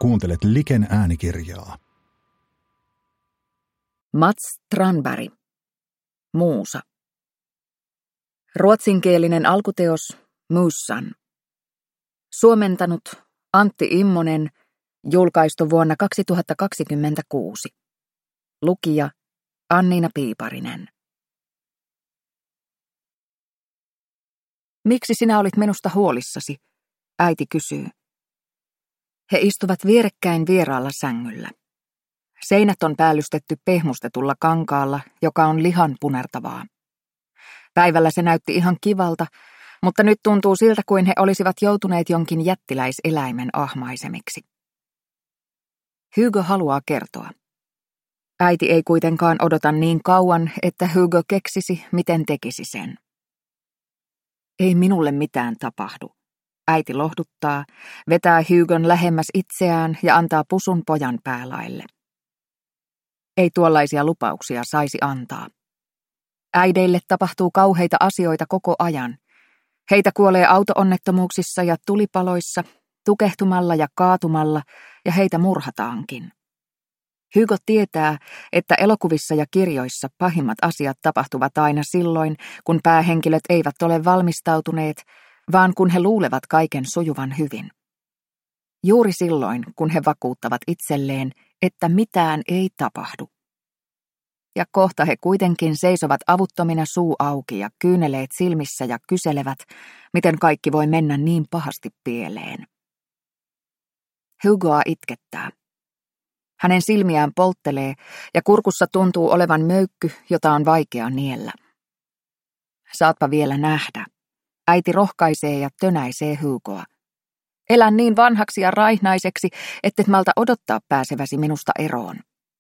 Kuuntelet Liken äänikirjaa. Mats Tranberg. Muusa. Ruotsinkielinen alkuteos Musan. Suomentanut Antti Immonen. Julkaistu vuonna 2026. Lukija Anniina Piiparinen. Miksi sinä olit minusta huolissasi? Äiti kysyy. He istuvat vierekkäin vieraalla sängyllä. Seinät on päällystetty pehmustetulla kankaalla, joka on lihan punertavaa. Päivällä se näytti ihan kivalta, mutta nyt tuntuu siltä kuin he olisivat joutuneet jonkin jättiläiseläimen ahmaisemiksi. Hugo haluaa kertoa. Äiti ei kuitenkaan odota niin kauan, että Hugo keksisi, miten tekisi sen. Ei minulle mitään tapahdu. Äiti lohduttaa, vetää Hugon lähemmäs itseään ja antaa pusun pojan päälaille. Ei tuollaisia lupauksia saisi antaa. Äideille tapahtuu kauheita asioita koko ajan. Heitä kuolee auto-onnettomuuksissa ja tulipaloissa, tukehtumalla ja kaatumalla, ja heitä murhataankin. Hugo tietää, että elokuvissa ja kirjoissa pahimmat asiat tapahtuvat aina silloin, kun päähenkilöt eivät ole valmistautuneet, vaan kun he luulevat kaiken sujuvan hyvin. Juuri silloin, kun he vakuuttavat itselleen, että mitään ei tapahdu. Ja kohta he kuitenkin seisovat avuttomina suu auki ja kyyneleet silmissä ja kyselevät, miten kaikki voi mennä niin pahasti pieleen. Hugoa itkettää. Hänen silmiään polttelee ja kurkussa tuntuu olevan möykky, jota on vaikea niellä. Saatpa vielä nähdä. Äiti rohkaisee ja tönäisee Hugoa. Elä niin vanhaksi ja raihnaiseksi, ettet malta odottaa pääseväsi minusta eroon.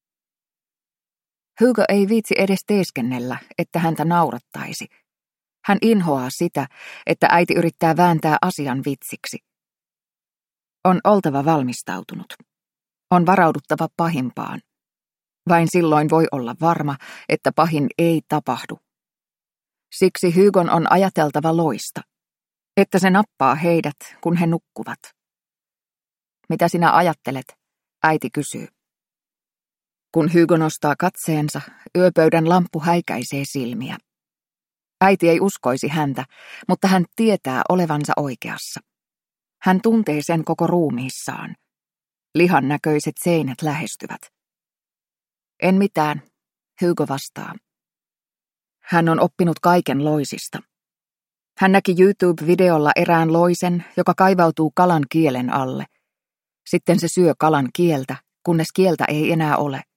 Hugo ei viitsi edes teeskennellä, että häntä naurattaisi. Hän inhoaa sitä, että äiti yrittää vääntää asian vitsiksi. On oltava valmistautunut. On varauduttava pahimpaan. Vain silloin voi olla varma, että pahin ei tapahdu. Siksi Hugon on ajateltava loista, että se nappaa heidät, kun he nukkuvat. Mitä sinä ajattelet? Äiti kysyy. Kun Hugo nostaa katseensa, yöpöydän lamppu häikäisee silmiä. Äiti ei uskoisi häntä, mutta hän tietää olevansa oikeassa. Hän tuntee sen koko ruumiissaan. Lihan näköiset seinät lähestyvät. En mitään, Hugo vastaa. Hän on oppinut kaiken loisista. Hän näki YouTube-videolla erään loisen, joka kaivautuu kalan kielen alle. Sitten se syö kalan kieltä, kunnes kieltä ei enää ole.